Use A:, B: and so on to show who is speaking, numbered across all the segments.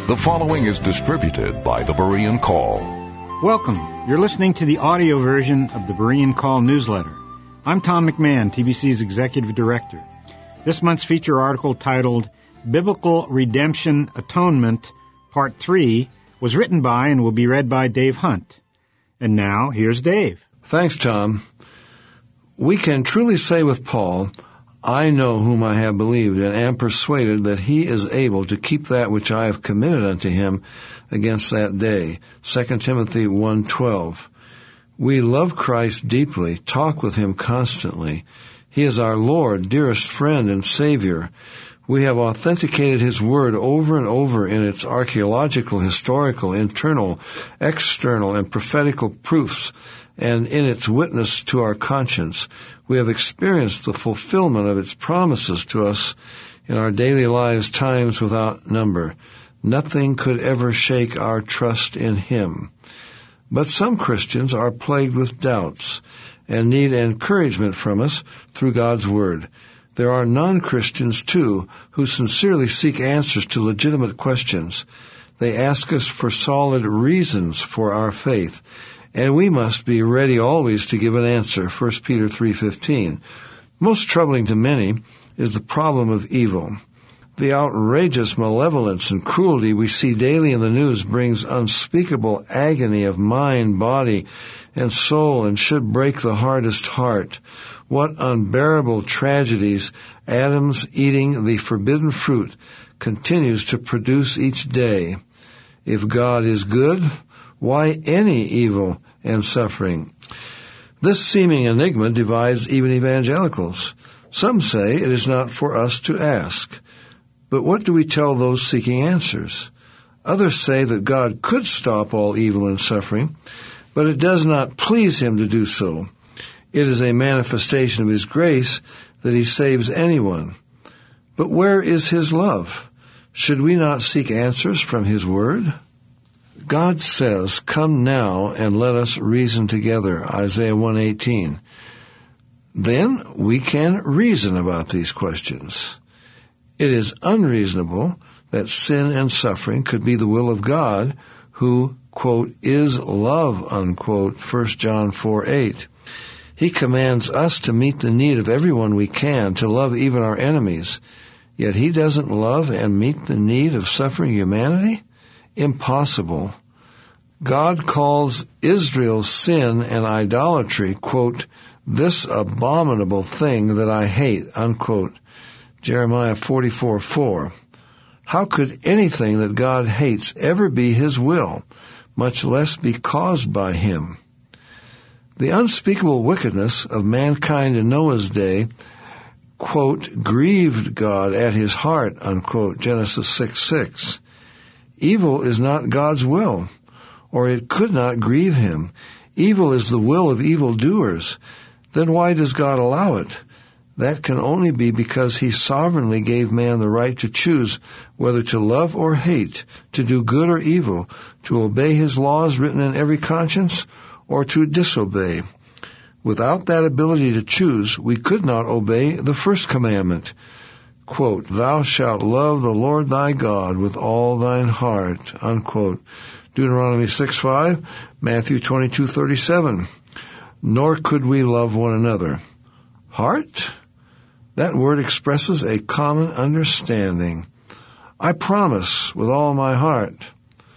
A: The following is distributed by the Berean Call.
B: Welcome. You're listening to the audio version of the Berean Call newsletter. I'm Tom McMahon, TBC's Executive Director. This month's feature article, titled Biblical Redemption Atonement, Part 3, was written by and will be read by Dave Hunt. And now, here's Dave.
C: Thanks, Tom. We can truly say with Paul, I know whom I have believed, and am persuaded that he is able to keep that which I have committed unto him against that day. 2 Timothy 1:12. We love Christ deeply, talk with him constantly. He is our Lord, dearest friend and Savior. We have authenticated his word over and over in its archaeological, historical, internal, external, and prophetical proofs, and in its witness to our conscience. We have experienced the fulfillment of its promises to us in our daily lives times without number. Nothing could ever shake our trust in him. But some Christians are plagued with doubts and need encouragement from us through God's Word. There are non-Christians, too, who sincerely seek answers to legitimate questions. They ask us for solid reasons for our faith, and we must be ready always to give an answer, 1 Peter 3:15. Most troubling to many is the problem of evil. The outrageous malevolence and cruelty we see daily in the news brings unspeakable agony of mind, body, and soul, and should break the hardest heart. What unbearable tragedies Adam's eating the forbidden fruit continues to produce each day. If God is good, why any evil and suffering? This seeming enigma divides even evangelicals. Some say it is not for us to ask. But what do we tell those seeking answers? Others say that God could stop all evil and suffering, but it does not please him to do so. It is a manifestation of his grace that he saves anyone. But where is his love? Should we not seek answers from his word? God says, "Come now and let us reason together," Isaiah 1:18. Then we can reason about these questions. It is unreasonable that sin and suffering could be the will of God, who, quote, is love, unquote, 1 John 4:8. He commands us to meet the need of everyone we can, to love even our enemies. Yet he doesn't love and meet the need of suffering humanity? Impossible. God calls Israel's sin and idolatry, quote, this abominable thing that I hate, unquote. Jeremiah 44:4. How could anything that God hates ever be his will, much less be caused by him? The unspeakable wickedness of mankind in Noah's day, quote, grieved God at his heart, unquote, Genesis 6:6. Evil is not God's will, or it could not grieve him. Evil is the will of evildoers. Then why does God allow it? That can only be because he sovereignly gave man the right to choose whether to love or hate, to do good or evil, to obey his laws written in every conscience, or to disobey. Without that ability to choose, we could not obey the first commandment. Quote, thou shalt love the Lord thy God with all thine heart, unquote. Deuteronomy 6:5, Matthew 22:37. Nor could we love one another. Heart? That word expresses a common understanding. I promise with all my heart.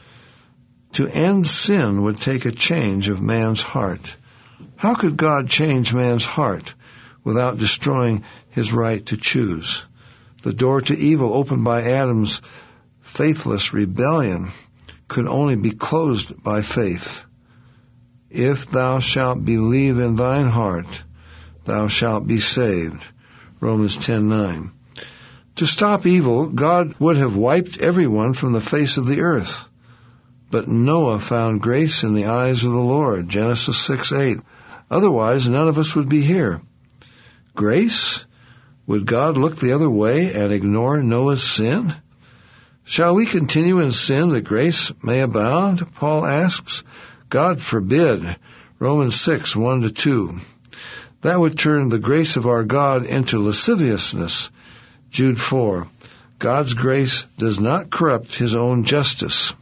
C: To end sin would take a change of man's heart. How could God change man's heart without destroying his right to choose? The door to evil opened by Adam's faithless rebellion could only be closed by faith. If thou shalt believe in thine heart, thou shalt be saved. Romans 10:9. To stop evil, God would have wiped everyone from the face of the earth. But Noah found grace in the eyes of the Lord, Genesis 6:8. Otherwise, none of us would be here. Grace? Would God look the other way and ignore Noah's sin? Shall we continue in sin that grace may abound? Paul asks. God forbid. Romans 6:1-2. That would turn the grace of our God into lasciviousness. Jude 4. God's grace does not corrupt his own justice.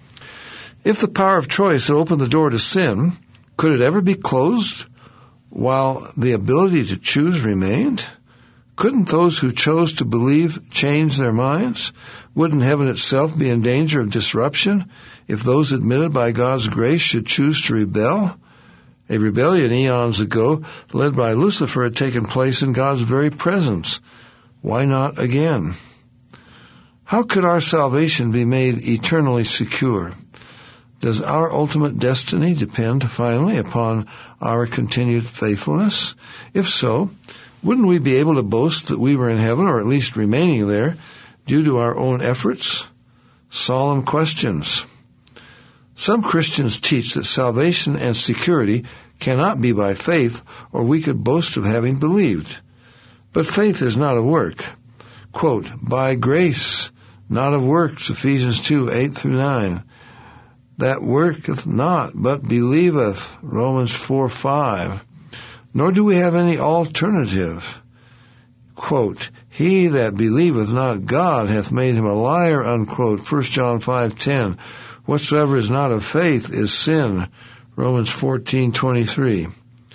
C: If the power of choice had opened the door to sin, could it ever be closed while the ability to choose remained? Couldn't those who chose to believe change their minds? Wouldn't heaven itself be in danger of disruption if those admitted by God's grace should choose to rebel? A rebellion eons ago, led by Lucifer, had taken place in God's very presence. Why not again? How could our salvation be made eternally secure? Does our ultimate destiny depend finally upon our continued faithfulness? If so, wouldn't we be able to boast that we were in heaven, or at least remaining there, due to our own efforts? Solemn questions. Some Christians teach that salvation and security cannot be by faith, or we could boast of having believed. But faith is not a work. Quote, by grace, not of works, Ephesians 2, 8 through 9. That worketh not, but believeth, Romans 4, 5. Nor do we have any alternative. Quote, he that believeth not God hath made him a liar, unquote, 1 John 5:10. Whatsoever is not of faith is sin, Romans 14:23.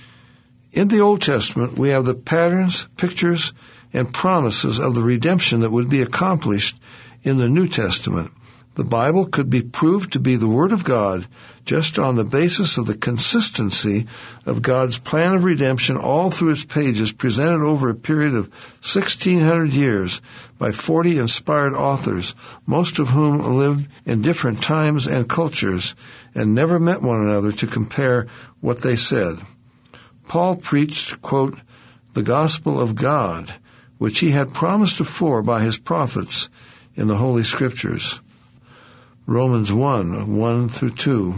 C: In the Old Testament, we have the patterns, pictures, and promises of the redemption that would be accomplished in the New Testament. The Bible could be proved to be the Word of God just on the basis of the consistency of God's plan of redemption all through its pages, presented over a period of 1,600 years by 40 inspired authors, most of whom lived in different times and cultures and never met one another to compare what they said. Paul preached, quote, the gospel of God, which he had promised afore by his prophets in the Holy Scriptures. Romans 1, 1 through 2.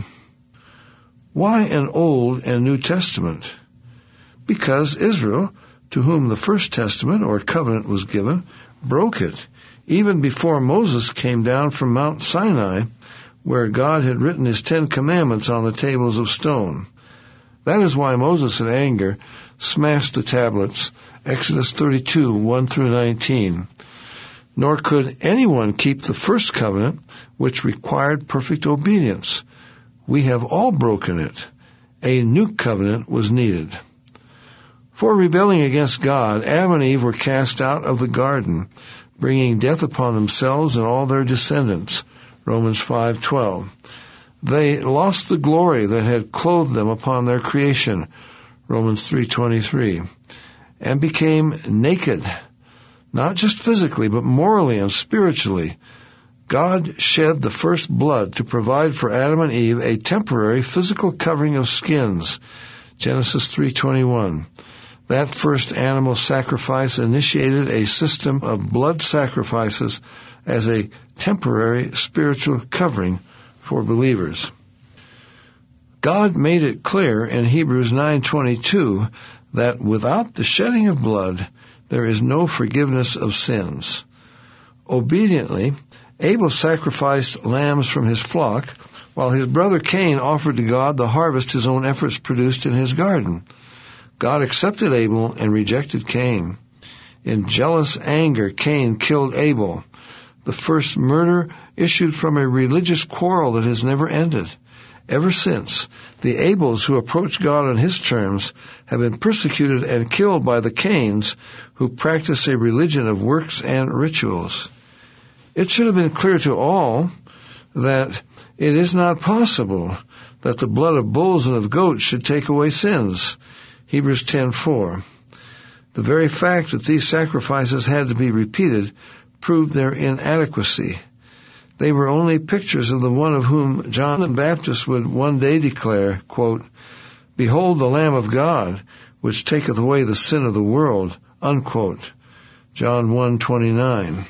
C: Why an Old and New Testament? Because Israel, to whom the First Testament or covenant was given, broke it, even before Moses came down from Mount Sinai, where God had written his 10 Commandments on the tables of stone. That is why Moses in anger smashed the tablets, Exodus 32, 1 through 19. Nor could anyone keep the first covenant, which required perfect obedience. We have all broken it. A new covenant was needed. For rebelling against God, Adam and Eve were cast out of the garden, bringing death upon themselves and all their descendants. Romans 5:12. They lost the glory that had clothed them upon their creation. Romans 3:23. And became naked. Not just physically, but morally and spiritually. God shed the first blood to provide for Adam and Eve a temporary physical covering of skins. Genesis 3:21. That first animal sacrifice initiated a system of blood sacrifices as a temporary spiritual covering for believers. God made it clear in Hebrews 9:22 that without the shedding of blood, there is no forgiveness of sins. Obediently, Abel sacrificed lambs from his flock, while his brother Cain offered to God the harvest his own efforts produced in his garden. God accepted Abel and rejected Cain. In jealous anger, Cain killed Abel. The first murder issued from a religious quarrel that has never ended. Ever since, the Abels who approached God on his terms have been persecuted and killed by the Cains who practice a religion of works and rituals. It should have been clear to all that it is not possible that the blood of bulls and of goats should take away sins. Hebrews 10:4. The very fact that these sacrifices had to be repeated proved their inadequacy. They were only pictures of the one of whom John the Baptist would one day declare, quote, Behold the Lamb of God, which taketh away the sin of the world, unquote. John 1:29.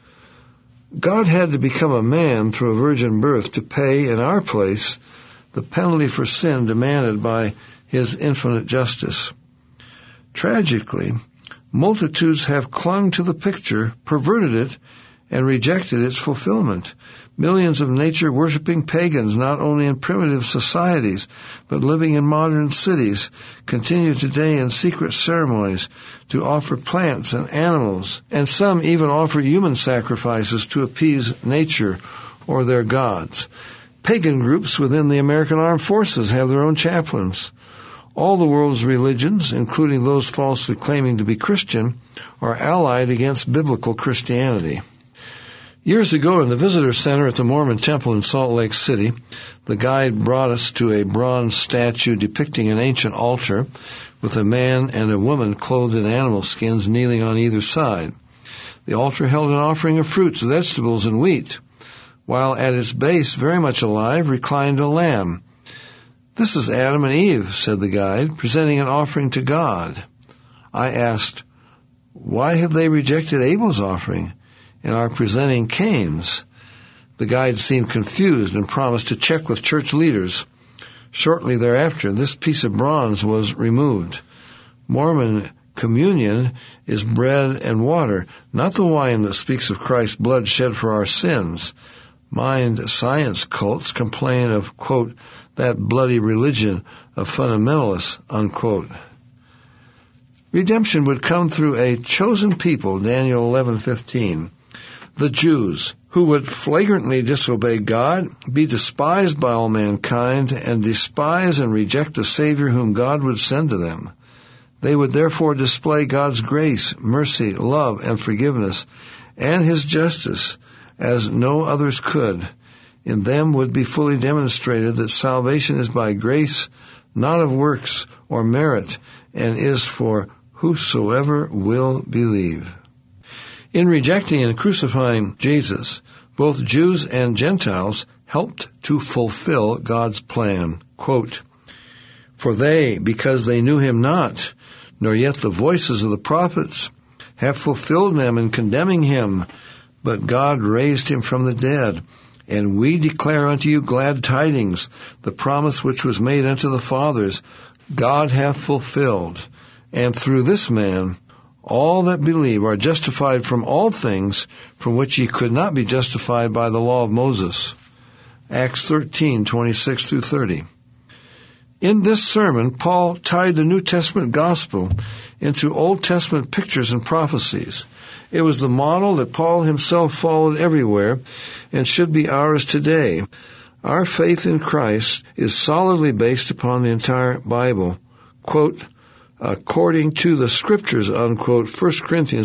C: God had to become a man through a virgin birth to pay in our place the penalty for sin demanded by his infinite justice. Tragically, multitudes have clung to the picture, perverted it, and rejected its fulfillment. Millions of nature-worshipping pagans, not only in primitive societies, but living in modern cities, continue today in secret ceremonies to offer plants and animals, and some even offer human sacrifices to appease nature or their gods. Pagan groups within the American Armed Forces have their own chaplains. All the world's religions, including those falsely claiming to be Christian, are allied against biblical Christianity. Years ago in the visitor center at the Mormon Temple in Salt Lake City, the guide brought us to a bronze statue depicting an ancient altar with a man and a woman clothed in animal skins kneeling on either side. The altar held an offering of fruits, vegetables, and wheat, while at its base, very much alive, reclined a lamb. "This is Adam and Eve," said the guide, "presenting an offering to God." I asked, "Why have they rejected Abel's offering and are presenting Cain's?" The guide seemed confused and promised to check with church leaders. Shortly thereafter, this piece of bronze was removed. Mormon communion is bread and water, not the wine that speaks of Christ's blood shed for our sins. Mind science cults complain of, quote, that bloody religion of fundamentalists, unquote. Redemption would come through a chosen people, Daniel 11:15. The Jews, who would flagrantly disobey God, be despised by all mankind, and despise and reject the Savior whom God would send to them. They would therefore display God's grace, mercy, love, and forgiveness, and His justice, as no others could. In them would be fully demonstrated that salvation is by grace, not of works or merit, and is for whosoever will believe. In rejecting and crucifying Jesus, both Jews and Gentiles helped to fulfill God's plan. Quote, "For they, because they knew Him not, nor yet the voices of the prophets, have fulfilled them in condemning Him, but God raised Him from the dead. And we declare unto you glad tidings, the promise which was made unto the fathers, God hath fulfilled. And through this man, all that believe are justified from all things from which ye could not be justified by the law of Moses." Acts 13:26-30. In this sermon, Paul tied the New Testament gospel into Old Testament pictures and prophecies. It was the model that Paul himself followed everywhere and should be ours today. Our faith in Christ is solidly based upon the entire Bible. Quote, according to the Scriptures, unquote, 1 Corinthians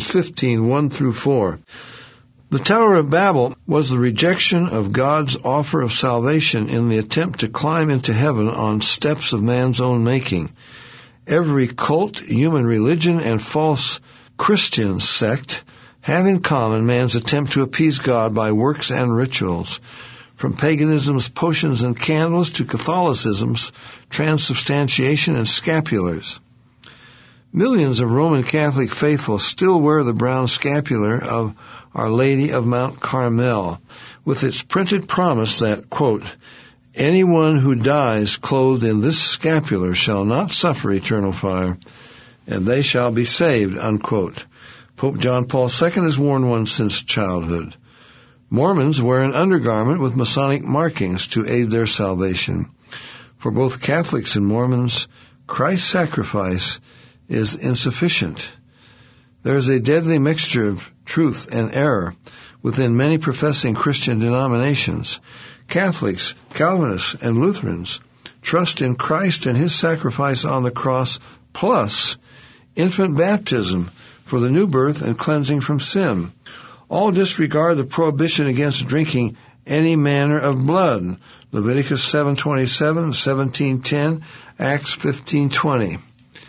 C: 15:1-4. The Tower of Babel was the rejection of God's offer of salvation in the attempt to climb into heaven on steps of man's own making. Every cult, human religion, and false Christian sect have in common man's attempt to appease God by works and rituals. From paganism's potions and candles to Catholicism's transubstantiation and scapulars. Millions of Roman Catholic faithful still wear the brown scapular of Our Lady of Mount Carmel, with its printed promise that, quote, anyone who dies clothed in this scapular shall not suffer eternal fire, and they shall be saved, unquote. Pope John Paul II has worn one since childhood. Mormons wear an undergarment with Masonic markings to aid their salvation. For both Catholics and Mormons, Christ's sacrifice is insufficient. There is a deadly mixture of truth and error within many professing Christian denominations. Catholics, Calvinists, and Lutherans trust in Christ and His sacrifice on the cross, plus infant baptism for the new birth and cleansing from sin. All disregard the prohibition against drinking any manner of blood, Leviticus 7:27, 17:10, Acts 15:20.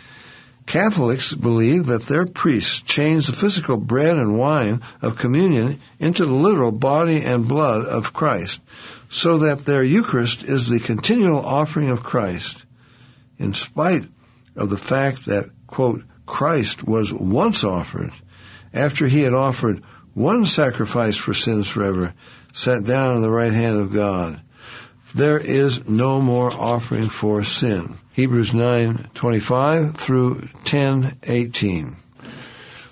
C: Catholics believe that their priests change the physical bread and wine of communion into the literal body and blood of Christ, so that their Eucharist is the continual offering of Christ. In spite of the fact that, quote, Christ was once offered, after He had offered one sacrifice for sins forever, sat down on the right hand of God. There is no more offering for sin. Hebrews 9:25 through 10:18.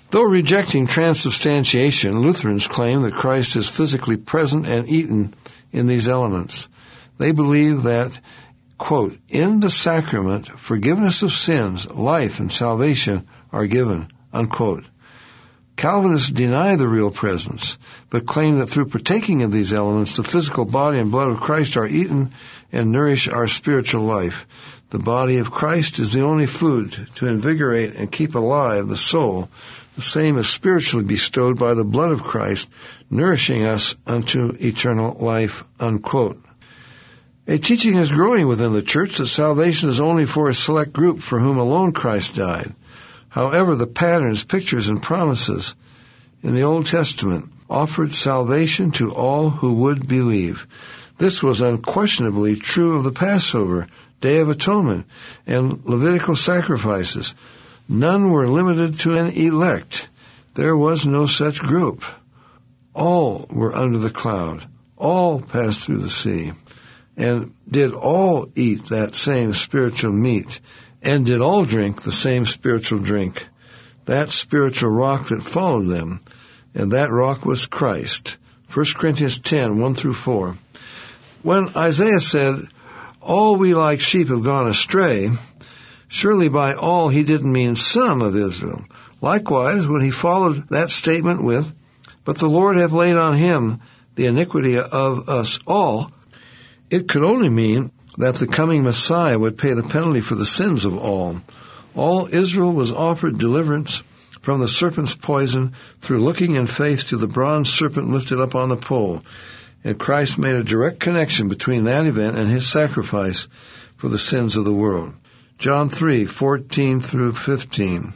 C: Though rejecting transubstantiation, Lutherans claim that Christ is physically present and eaten in these elements. They believe that, quote, in the sacrament, forgiveness of sins, life, and salvation are given, unquote. Calvinists deny the real presence, but claim that through partaking of these elements, the physical body and blood of Christ are eaten and nourish our spiritual life. The body of Christ is the only food to invigorate and keep alive the soul, the same as spiritually bestowed by the blood of Christ, nourishing us unto eternal life, unquote. A teaching is growing within the church that salvation is only for a select group for whom alone Christ died. However, the patterns, pictures, and promises in the Old Testament offered salvation to all who would believe. This was unquestionably true of the Passover, Day of Atonement, and Levitical sacrifices. None were limited to an elect. There was no such group. All were under the cloud. All passed through the sea. And did all eat that same spiritual meat, and did all drink the same spiritual drink, that spiritual rock that followed them, and that rock was Christ. 1 Corinthians 10, 1 through 4. When Isaiah said, all we like sheep have gone astray, surely by all he didn't mean some of Israel. Likewise, when he followed that statement with, but the Lord hath laid on him the iniquity of us all, it could only mean that the coming Messiah would pay the penalty for the sins of all. All Israel was offered deliverance from the serpent's poison through looking in faith to the bronze serpent lifted up on the pole, and Christ made a direct connection between that event and his sacrifice for the sins of the world. John 3, 14 through 15.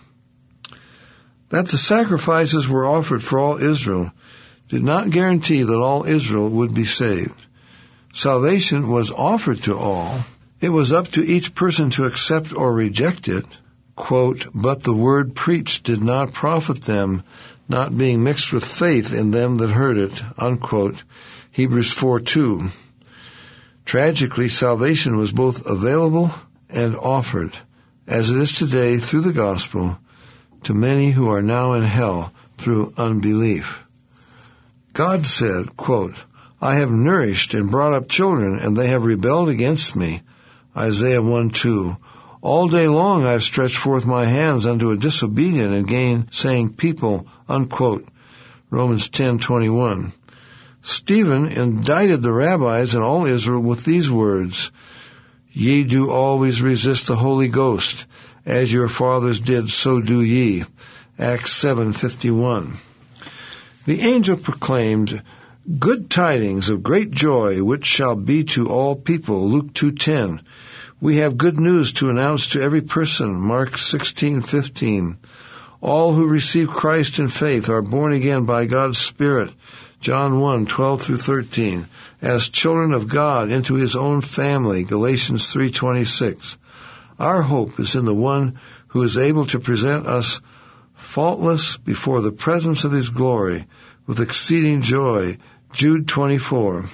C: That the sacrifices were offered for all Israel did not guarantee that all Israel would be saved. Salvation was offered to all. It was up to each person to accept or reject it. Quote, but the word preached did not profit them, not being mixed with faith in them that heard it, unquote. Hebrews 4:2. Tragically, salvation was both available and offered, as it is today through the gospel, to many who are now in hell through unbelief. God said, quote, I have nourished and brought up children, and they have rebelled against me. Isaiah 1:2. All day long I have stretched forth my hands unto a disobedient and gainsaying people, unquote. Romans 10:21. Stephen indicted the rabbis and all Israel with these words, Ye do always resist the Holy Ghost, as your fathers did, so do ye. Acts 7:51. The angel proclaimed, Good tidings of great joy, which shall be to all people. Luke 2:10. We have good news to announce to every person. Mark 16:15. All who receive Christ in faith are born again by God's Spirit. John 1:12 through 13. As children of God into his own family. Galatians 3:26. Our hope is in the one who is able to present us faultless before the presence of his glory with exceeding joy. Jude 24.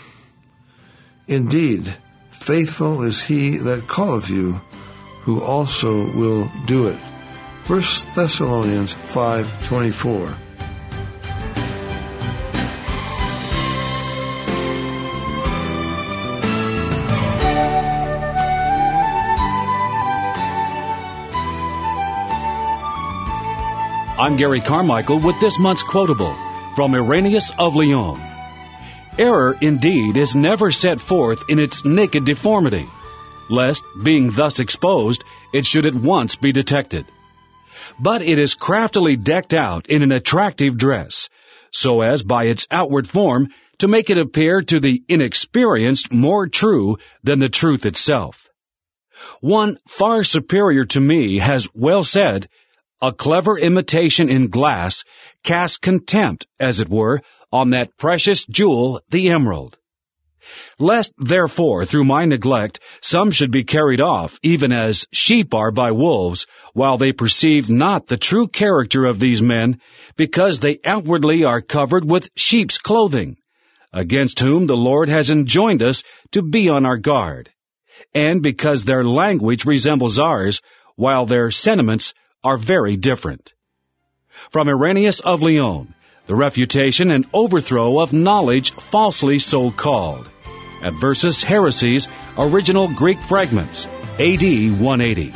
C: Indeed, faithful is he that calleth you, who also will do it. 1 Thessalonians 5:24.
D: I'm Gary Carmichael with this month's quotable from Irenaeus of Lyon. Error, indeed, is never set forth in its naked deformity, lest, being thus exposed, it should at once be detected. But it is craftily decked out in an attractive dress, so as by its outward form to make it appear to the inexperienced more true than the truth itself. One far superior to me has well said, a clever imitation in glass casts contempt, as it were, on that precious jewel, the emerald. Lest, therefore, through my neglect, some should be carried off, even as sheep are by wolves, while they perceive not the true character of these men, because they outwardly are covered with sheep's clothing, against whom the Lord has enjoined us to be on our guard, and because their language resembles ours, while their sentiments are very different. From Irenaeus of Lyon, the refutation and overthrow of knowledge falsely so called. Adversus Heresies, Original Greek Fragments, AD 180.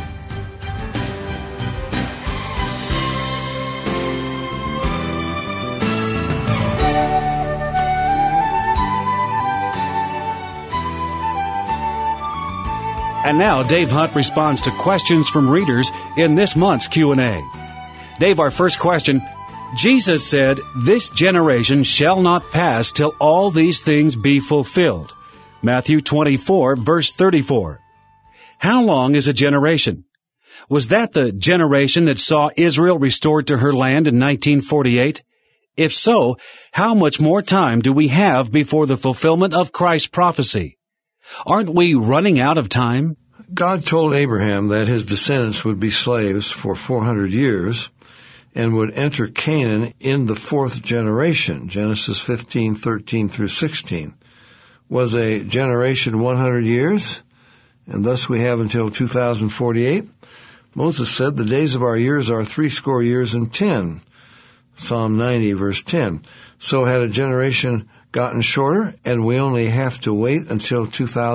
D: And now Dave Hunt responds to questions from readers in this month's Q&A. Dave, our first question. Jesus said, "This generation shall not pass till all these things be fulfilled." Matthew 24, verse 34. How long is a generation? Was that the generation that saw Israel restored to her land in 1948? If so, how much more time do we have before the fulfillment of Christ's prophecy? Aren't we running out of time?
C: God told Abraham that his descendants would be slaves for 400 years and would enter Canaan in the fourth generation, Genesis 15:13 through 16. Was a generation 100 years? And thus we have until 2048. Moses said, "The days of our years are 80 years and 10. Psalm 90, verse 10. So had a generation gotten shorter, and we only have to wait until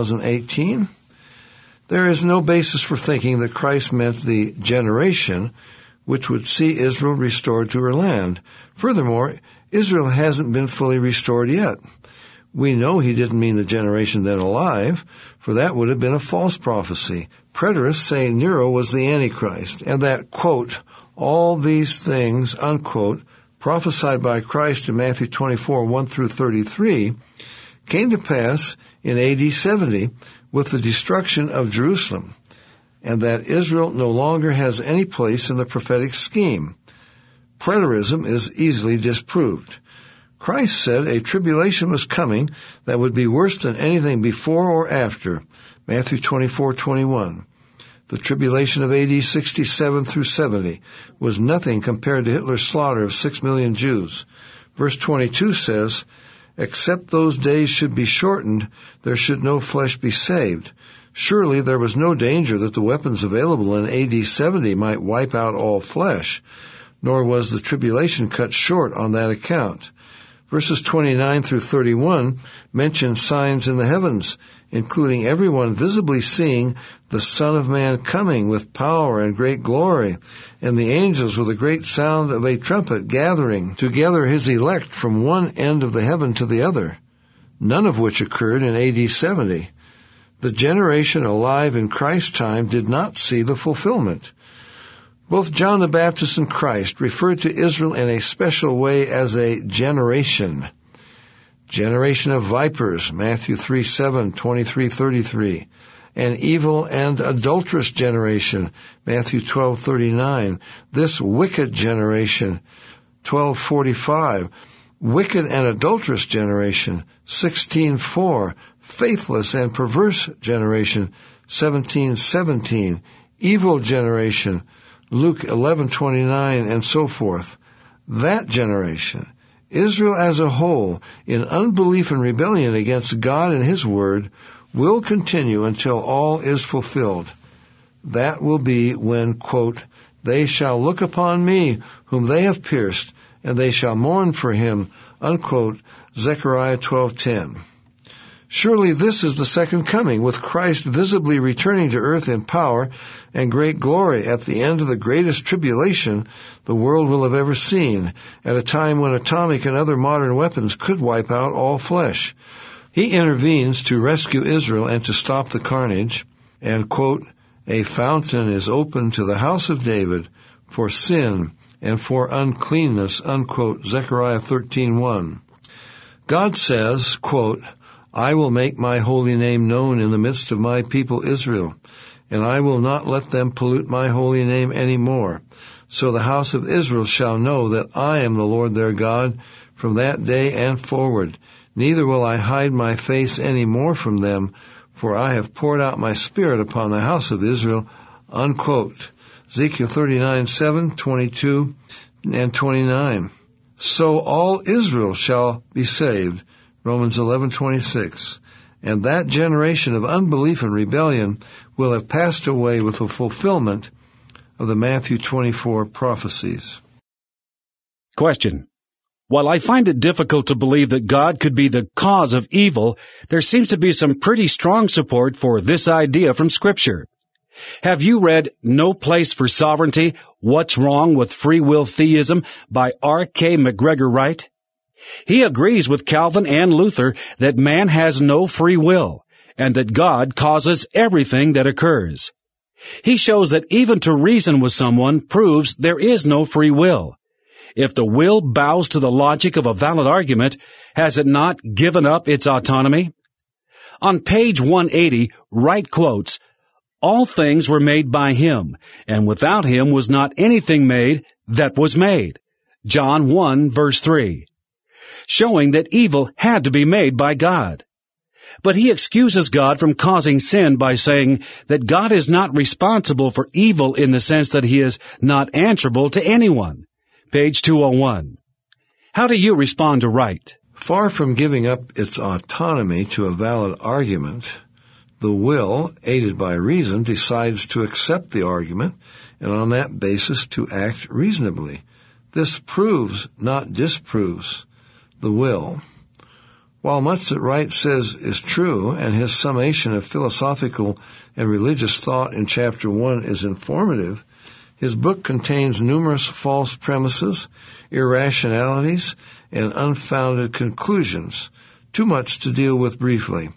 C: 2018? There is no basis for thinking that Christ meant the generation which would see Israel restored to her land. Furthermore, Israel hasn't been fully restored yet. We know he didn't mean the generation then alive, for that would have been a false prophecy. Preterists say Nero was the Antichrist, and that, quote, all these things, unquote, prophesied by Christ in Matthew 24, 1 through 33, came to pass in AD 70 with the destruction of Jerusalem, and that Israel no longer has any place in the prophetic scheme. Preterism is easily disproved. Christ said a tribulation was coming that would be worse than anything before or after, Matthew 24:21. The tribulation of AD 67 through 70 was nothing compared to Hitler's slaughter of 6 million Jews. Verse 22 says, "Except those days should be shortened, there should no flesh be saved." Surely there was no danger that the weapons available in AD 70 might wipe out all flesh, nor was the tribulation cut short on that account. Verses 29 through 31 mention signs in the heavens, including everyone visibly seeing the Son of Man coming with power and great glory, and the angels with a great sound of a trumpet gathering together his elect from one end of the heaven to the other, none of which occurred in AD 70. The generation alive in Christ's time did not see the fulfillment. Both John the Baptist and Christ referred to Israel in a special way as a generation. Generation of vipers, Matthew 3:7, 23:33. An evil and adulterous generation, Matthew 12:39. This wicked generation, 12:45. Wicked and adulterous generation, 16:4. Faithless and perverse generation, 17:17. Evil generation, Luke 11:29, and so forth. That generation, Israel as a whole, in unbelief and rebellion against God and His Word, will continue until all is fulfilled. That will be when, quote, they shall look upon me, whom they have pierced, and they shall mourn for him, unquote, Zechariah 12:10. Surely this is the second coming, with Christ visibly returning to earth in power and great glory at the end of the greatest tribulation the world will have ever seen, at a time when atomic and other modern weapons could wipe out all flesh. He intervenes to rescue Israel and to stop the carnage, and, quote, a fountain is opened to the house of David for sin and for uncleanness, unquote, Zechariah 13:1. God says, quote, I will make my holy name known in the midst of my people Israel, and I will not let them pollute my holy name any more. So the house of Israel shall know that I am the Lord their God from that day and forward. Neither will I hide my face any more from them, for I have poured out my spirit upon the house of Israel, unquote. Ezekiel 39:7, 22, and 29. So all Israel shall be saved, Romans 11:26. And that generation of unbelief and rebellion will have passed away with the fulfillment of the Matthew 24 prophecies.
D: Question. While I find it difficult to believe that God could be the cause of evil, there seems to be some pretty strong support for this idea from Scripture. Have you read No Place for Sovereignty, What's Wrong with Free Will Theism by R.K. McGregor Wright? He agrees with Calvin and Luther that man has no free will, and that God causes everything that occurs. He shows that even to reason with someone proves there is no free will. If the will bows to the logic of a valid argument, has it not given up its autonomy? On page 180, Wright quotes, "All things were made by him, and without him was not anything made that was made." John 1, verse 3. Showing that evil had to be made by God. But he excuses God from causing sin by saying that God is not responsible for evil in the sense that he is not answerable to anyone. Page 201. How do you respond to Wright?
C: Far from giving up its autonomy to a valid argument, the will, aided by reason, decides to accept the argument and on that basis to act reasonably. This proves, not disproves, the will. While much that Wright says is true, and his summation of philosophical and religious thought in Chapter 1 is informative, his book contains numerous false premises, irrationalities, and unfounded conclusions, too much to deal with briefly.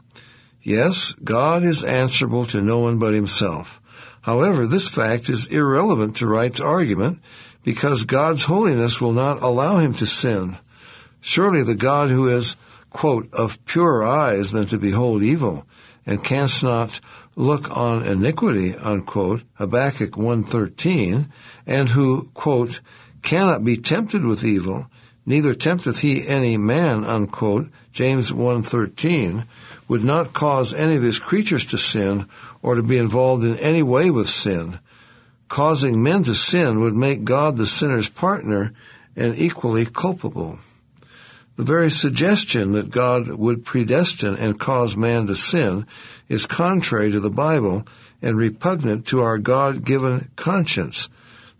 C: Yes, God is answerable to no one but himself. However, this fact is irrelevant to Wright's argument because God's holiness will not allow him to sin. Surely the God who is, quote, of purer eyes than to behold evil, and canst not look on iniquity, unquote, Habakkuk 1:13, and who, quote, cannot be tempted with evil, neither tempteth he any man, unquote, James 1:13, would not cause any of his creatures to sin or to be involved in any way with sin. Causing men to sin would make God the sinner's partner and equally culpable. The very suggestion that God would predestine and cause man to sin is contrary to the Bible and repugnant to our God-given conscience.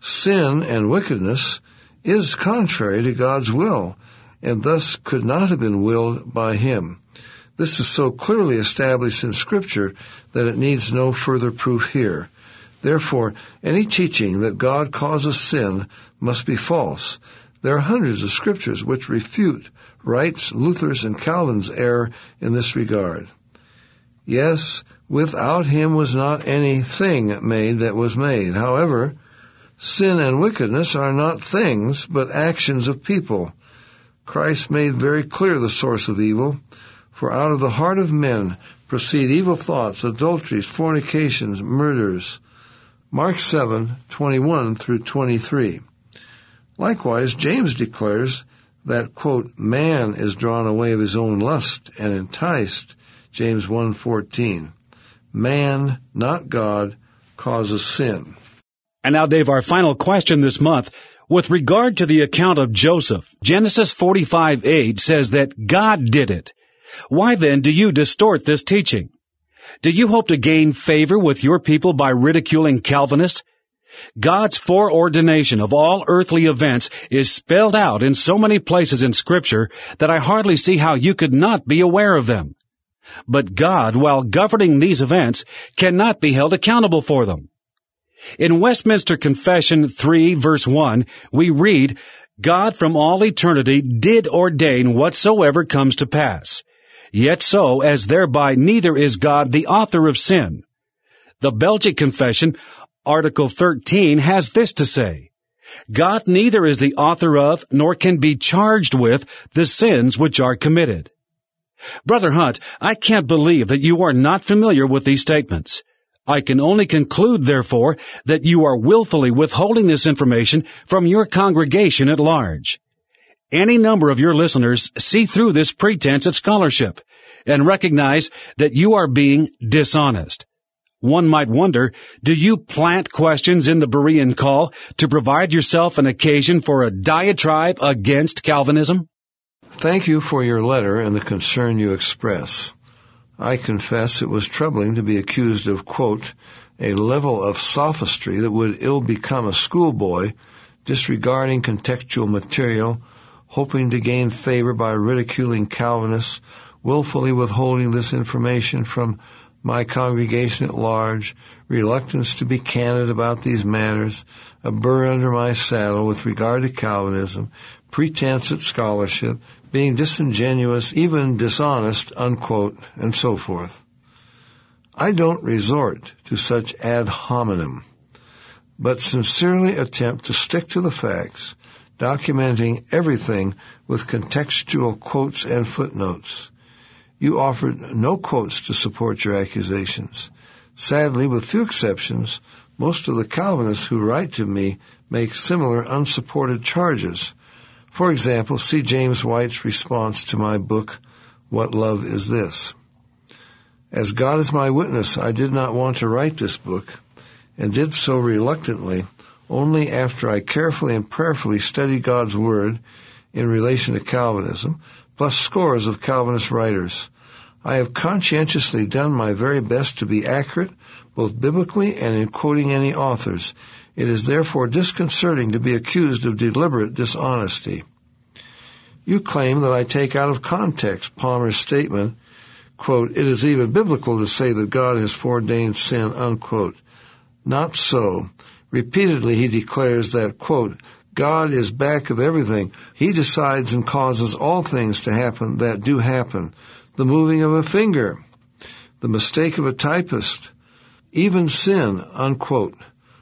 C: Sin and wickedness is contrary to God's will, and thus could not have been willed by him. This is so clearly established in Scripture that it needs no further proof here. Therefore, any teaching that God causes sin must be false. There are hundreds of scriptures which refute Wright's, Luther's, and Calvin's error in this regard. Yes, without him was not anything made that was made. However, sin and wickedness are not things, but actions of people. Christ made very clear the source of evil, for out of the heart of men proceed evil thoughts, adulteries, fornications, murders. Mark 7:21 through 23. Likewise, James declares that, quote, man is drawn away of his own lust and enticed, James 1:14. Man, not God, causes sin.
D: And now, Dave, our final question this month. With regard to the account of Joseph, Genesis 45:8 says that God did it. Why then do you distort this teaching? Do you hope to gain favor with your people by ridiculing Calvinists? God's foreordination of all earthly events is spelled out in so many places in Scripture that I hardly see how you could not be aware of them. But God, while governing these events, cannot be held accountable for them. In Westminster Confession 3, verse 1, we read, God from all eternity did ordain whatsoever comes to pass. Yet so, as thereby neither is God the author of sin. The Belgic Confession, Article 13, has this to say, God neither is the author of, nor can be charged with, the sins which are committed. Brother Hunt, I can't believe that you are not familiar with these statements. I can only conclude, therefore, that you are willfully withholding this information from your congregation at large. Any number of your listeners see through this pretense at scholarship and recognize that you are being dishonest. One might wonder, do you plant questions in the Berean Call to provide yourself an occasion for a diatribe against Calvinism?
C: Thank you for your letter and the concern you express. I confess it was troubling to be accused of, quote, a level of sophistry that would ill become a schoolboy disregarding contextual material, hoping to gain favor by ridiculing Calvinists, willfully withholding this information from my congregation at large, reluctance to be candid about these matters, a burr under my saddle with regard to Calvinism, pretense at scholarship, being disingenuous, even dishonest, unquote, and so forth. I don't resort to such ad hominem, but sincerely attempt to stick to the facts, documenting everything with contextual quotes and footnotes. You offered no quotes to support your accusations. Sadly, with few exceptions, most of the Calvinists who write to me make similar unsupported charges. For example, see James White's response to my book, What Love Is This? As God is my witness, I did not want to write this book, and did so reluctantly, only after I carefully and prayerfully studied God's Word in relation to Calvinism, plus scores of Calvinist writers. I have conscientiously done my very best to be accurate, both biblically and in quoting any authors. It is therefore disconcerting to be accused of deliberate dishonesty. You claim that I take out of context Palmer's statement, quote, it is even biblical to say that God has foreordained sin, unquote. Not so. Repeatedly he declares that, quote, God is back of everything. He decides and causes all things to happen that do happen. The moving of a finger, the mistake of a typist, even sin, unquote.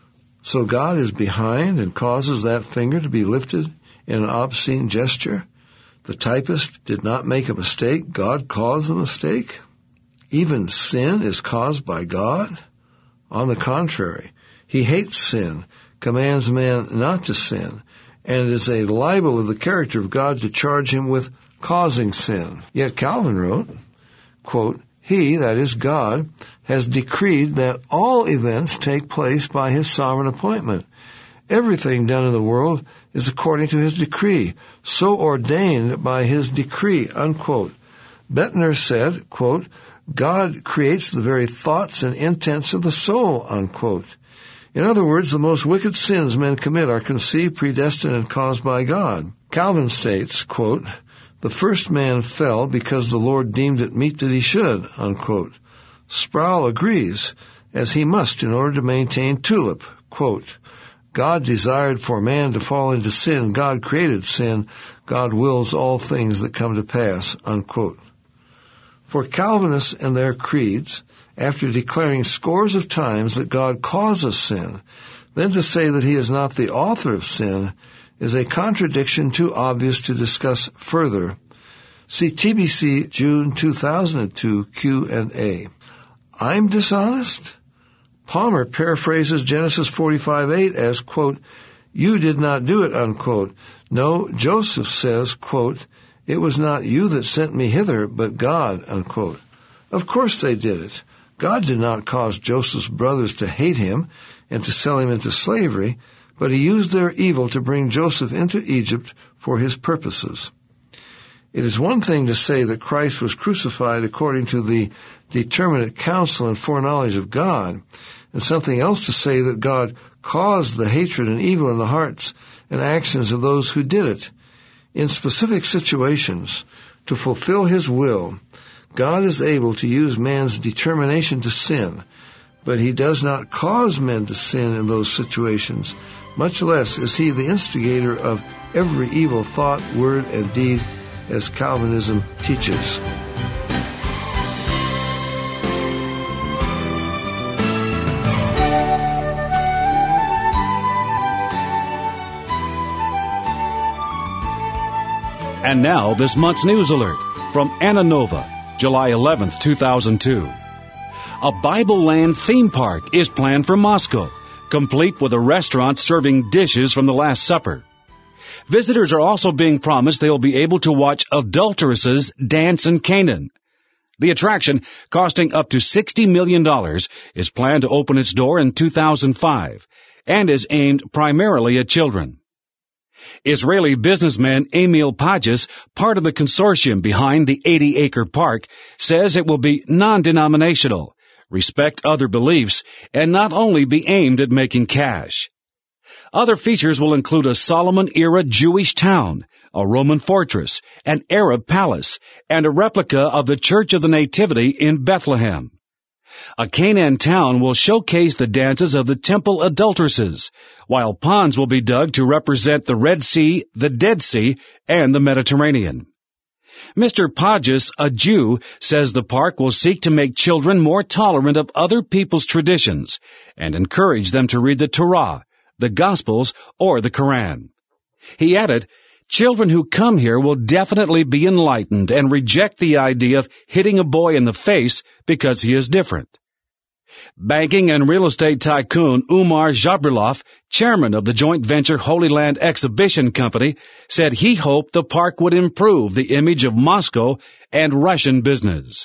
C: So God is behind and causes that finger to be lifted in an obscene gesture? The typist did not make a mistake. God caused the mistake? Even sin is caused by God? On the contrary, he hates sin, commands man not to sin, and it is a libel of the character of God to charge him with causing sin. Yet Calvin wrote, quote, he, that is God, has decreed that all events take place by his sovereign appointment. Everything done in the world is according to his decree, so ordained by his decree, unquote. Bettner said, quote, God creates the very thoughts and intents of the soul, unquote. In other words, the most wicked sins men commit are conceived, predestined, and caused by God. Calvin states, quote, the first man fell because the Lord deemed it meet that he should, unquote. Sproul agrees, as he must in order to maintain Tulip, quote, God desired for man to fall into sin. God created sin. God wills all things that come to pass, unquote. For Calvinists and their creeds, after declaring scores of times that God causes sin, then to say that he is not the author of sin is a contradiction too obvious to discuss further. See TBC June 2002 Q&A. I'm dishonest? Palmer paraphrases Genesis 45:8 as, quote, you did not do it, unquote. No, Joseph says, quote, it was not you that sent me hither, but God, unquote. Of course they did it. God did not cause Joseph's brothers to hate him and to sell him into slavery, but he used their evil to bring Joseph into Egypt for his purposes. It is one thing to say that Christ was crucified according to the determinate counsel and foreknowledge of God, and something else to say that God caused the hatred and evil in the hearts and actions of those who did it. In specific situations, to fulfill his will, God is able to use man's determination to sin, but he does not cause men to sin in those situations, much less is he the instigator of every evil thought, word, and deed, as Calvinism teaches.
D: And now, this month's news alert from Anna Nova, July 11th, 2002. A Bible Land theme park is planned for Moscow, complete with a restaurant serving dishes from the Last Supper. Visitors are also being promised they will be able to watch adulteresses dance in Canaan. The attraction, costing up to $60 million, is planned to open its door in 2005 and is aimed primarily at children. Israeli businessman Emil Pages, part of the consortium behind the 80-acre park, says it will be non-denominational, respect other beliefs, and not only be aimed at making cash. Other features will include a Solomon-era Jewish town, a Roman fortress, an Arab palace, and a replica of the Church of the Nativity in Bethlehem. A Canaan town will showcase the dances of the temple adulteresses, while ponds will be dug to represent the Red Sea, the Dead Sea, and the Mediterranean. Mr. Podges, a Jew, says the park will seek to make children more tolerant of other people's traditions and encourage them to read the Torah, the Gospels, or the Quran. He added, "Children who come here will definitely be enlightened and reject the idea of hitting a boy in the face because he is different." Banking and real estate tycoon Umar Jabrilov, chairman of the joint venture Holy Land Exhibition Company, said he hoped the park would improve the image of Moscow and Russian business.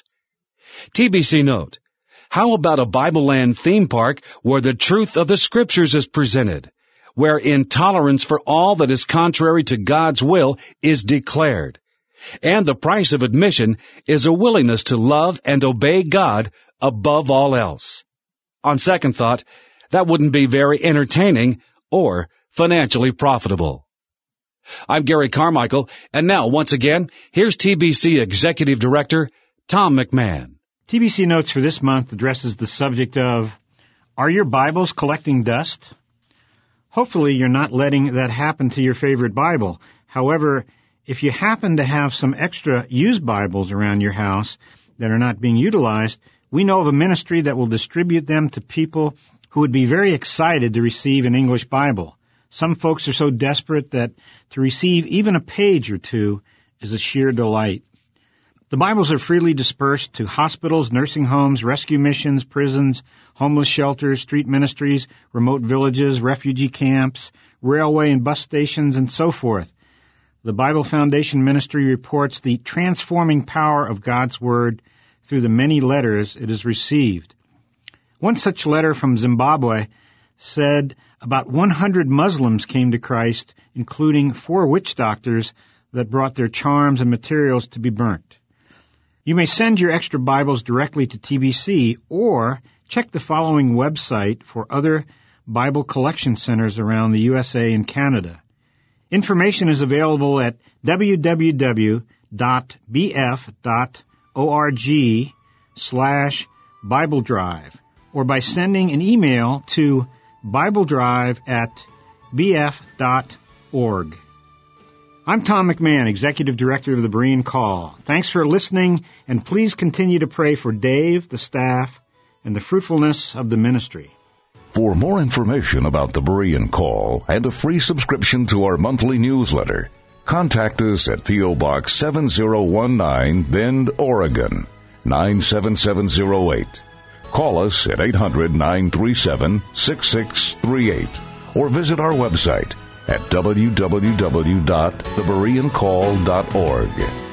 D: TBC note, how about a Bible Land theme park where the truth of the Scriptures is presented, where intolerance for all that is contrary to God's will is declared, and the price of admission is a willingness to love and obey God above all else? On second thought, that wouldn't be very entertaining or financially profitable. I'm Gary Carmichael, and now, once again, here's TBC Executive Director Tom McMahon.
B: TBC Notes for this month addresses the subject of, are your Bibles collecting dust? Hopefully you're not letting that happen to your favorite Bible. However, if you happen to have some extra used Bibles around your house that are not being utilized, we know of a ministry that will distribute them to people who would be very excited to receive an English Bible. Some folks are so desperate that to receive even a page or two is a sheer delight. The Bibles are freely dispersed to hospitals, nursing homes, rescue missions, prisons, homeless shelters, street ministries, remote villages, refugee camps, railway and bus stations, and so forth. The Bible Foundation Ministry reports the transforming power of God's Word through the many letters it has received. One such letter from Zimbabwe said about 100 Muslims came to Christ, including 4 witch doctors that brought their charms and materials to be burnt. You may send your extra Bibles directly to TBC or check the following website for other Bible collection centers around the USA and Canada. Information is available at www.bf.org/Bible Drive or by sending an email to bibledrive@bf.org. I'm Tom McMahon, Executive Director of the Berean Call. Thanks for listening, and please continue to pray for Dave, the staff, and the fruitfulness of the ministry.
A: For more information about the Berean Call and a free subscription to our monthly newsletter, contact us at P.O. Box 7019, Bend, Oregon, 97708. Call us at 800-937-6638 or visit our website at www.thebereancall.org.